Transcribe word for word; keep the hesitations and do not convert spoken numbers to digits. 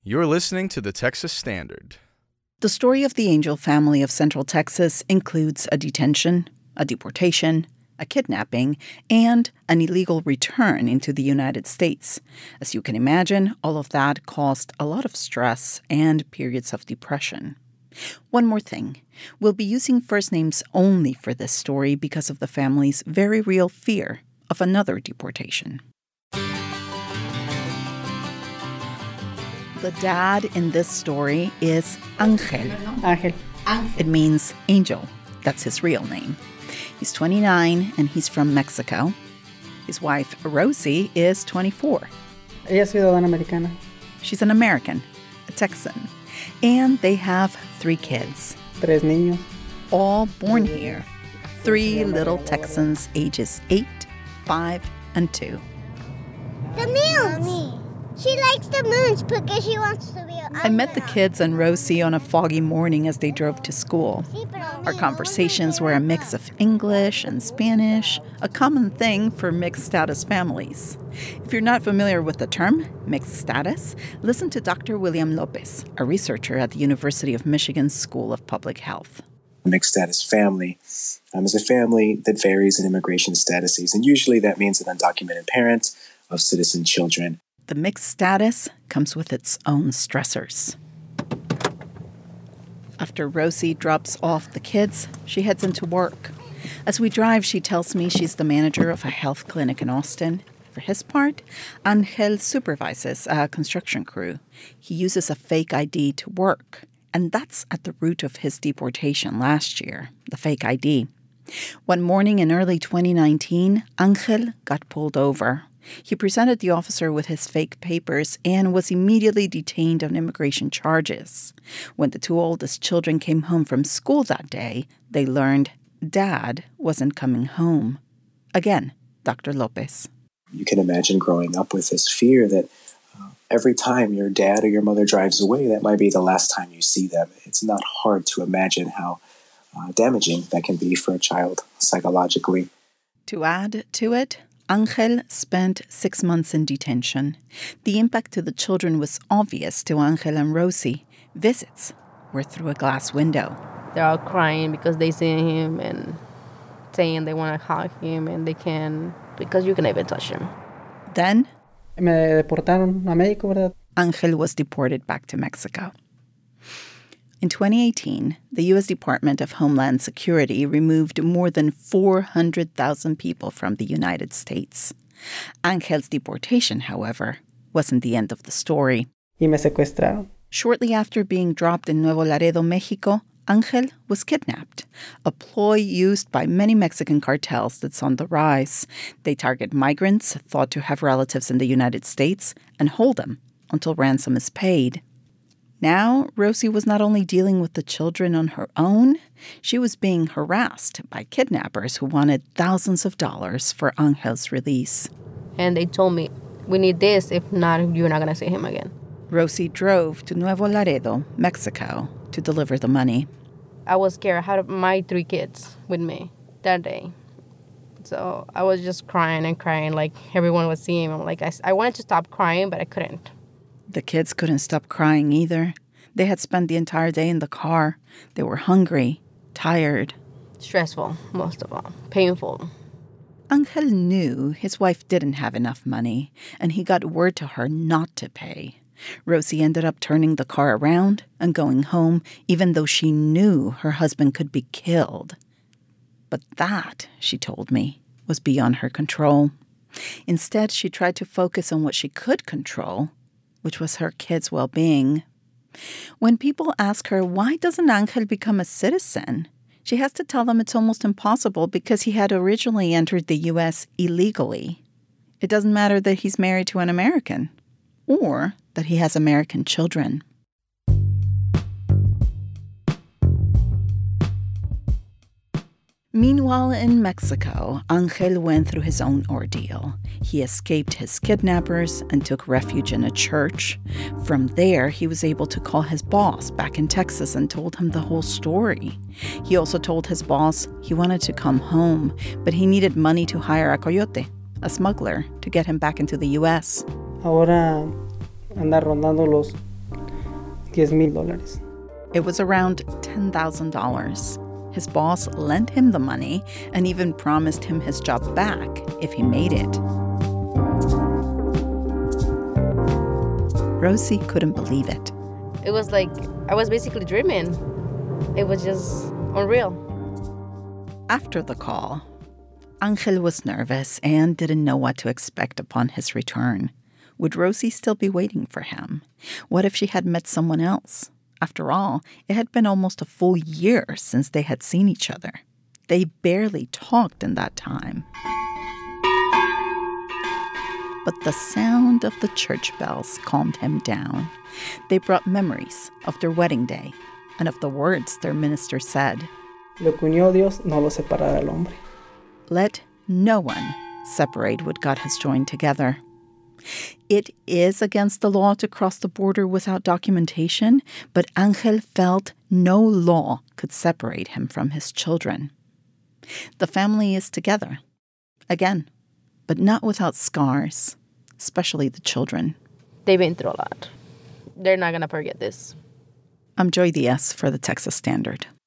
You're listening to the Texas Standard. The story of the Angel family of Central Texas includes a detention, a deportation, a kidnapping, and an illegal return into the United States. As you can imagine, all of that caused a lot of stress and periods of depression. One more thing. We'll be using first names only for this story because of the family's very real fear of another deportation. The dad in this story is Angel. Ángel. It means angel. That's his real name. He's twenty-nine and he's from Mexico. His wife, Rosie, is twenty-four. Ella es ciudadana americana. She's an American, a Texan. And they have three kids. Tres niños. All born here. Three little Texans, ages eight, five, and two. The moons! She likes the moons because she wants to be an I met the kids and Rosie on a foggy morning as they drove to school. Our conversations were a mix of English and Spanish, a common thing for mixed status families. If you're not familiar with the term, mixed status, listen to Doctor William Lopez, a researcher at the University of Michigan School of Public Health. Mixed status family um, is a family that varies in immigration statuses, and usually that means an undocumented parent of citizen children. The mixed status comes with its own stressors. After Rosie drops off the kids, she heads into work. As we drive, she tells me she's the manager of a health clinic in Austin. For his part, Angel supervises a construction crew. He uses a fake I D to work, and that's at the root of his deportation last year, the fake I D. One morning in early twenty nineteen, Angel got pulled over. He presented the officer with his fake papers and was immediately detained on immigration charges. When the two oldest children came home from school that day, they learned Dad wasn't coming home. Again, Doctor Lopez. You can imagine growing up with this fear that uh, every time your dad or your mother drives away, that might be the last time you see them. It's not hard to imagine how uh, damaging that can be for a child psychologically. To add to it, Angel spent six months in detention. The impact to the children was obvious to Angel and Rosie. Visits were through a glass window. They're all crying because they see him and saying they want to hug him and they can, because you can even touch him. Then, Me deportaron a México, ¿verdad? Angel was deported back to Mexico. In twenty eighteen, the U S Department of Homeland Security removed more than four hundred thousand people from the United States. Angel's deportation, however, wasn't the end of the story. Y me secuestraron. Shortly after being dropped in Nuevo Laredo, Mexico, Angel was kidnapped, a ploy used by many Mexican cartels that's on the rise. They target migrants thought to have relatives in the United States and hold them until ransom is paid. Now, Rosie was not only dealing with the children on her own, she was being harassed by kidnappers who wanted thousands of dollars for Angel's release. And they told me, we need this, if not, you're not going to see him again. Rosie drove to Nuevo Laredo, Mexico, to deliver the money. I was scared. I had my three kids with me that day. So I was just crying and crying like everyone was seeing him. Like I, I wanted to stop crying, but I couldn't. The kids couldn't stop crying either. They had spent the entire day in the car. They were hungry, tired. Stressful, most of all. Painful. Angel knew his wife didn't have enough money, and he got word to her not to pay. Rosie ended up turning the car around and going home, even though she knew her husband could be killed. But that, she told me, was beyond her control. Instead, she tried to focus on what she could control, which was her kids' well-being. When people ask her, why doesn't Angel become a citizen? She has to tell them it's almost impossible because he had originally entered the U S illegally. It doesn't matter that he's married to an American or that he has American children. Meanwhile, in Mexico, Angel went through his own ordeal. He escaped his kidnappers and took refuge in a church. From there, he was able to call his boss back in Texas and told him the whole story. He also told his boss he wanted to come home, but he needed money to hire a coyote, a smuggler, to get him back into the U S. Ahora anda rondando los diez mil dólares. It was around ten thousand dollars. His boss lent him the money and even promised him his job back if he made it. Rosie couldn't believe it. It was like I was basically dreaming. It was just unreal. After the call, Angel was nervous and didn't know what to expect upon his return. Would Rosie still be waiting for him? What if she had met someone else? After all, it had been almost a full year since they had seen each other. They barely talked in that time. But the sound of the church bells calmed him down. They brought memories of their wedding day and of the words their minister said. Lo que unió Dios no lo separará el hombre. Let no one separate what God has joined together. It is against the law to cross the border without documentation, but Angel felt no law could separate him from his children. The family is together, again, but not without scars, especially the children. They've been through a lot. They're not going to forget this. I'm Joy Diaz for the Texas Standard.